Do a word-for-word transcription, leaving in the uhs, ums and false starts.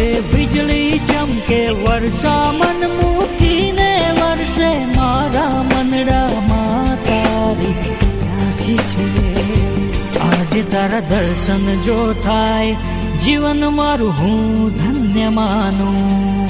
વીજળી ચમકે વર્ષા મન મૂકીને વર્ષે મારા મનડામાં તારી રાશિ છે. આજે તારા દર્શન જો થાય જીવન મારું હું ધન્ય માનું.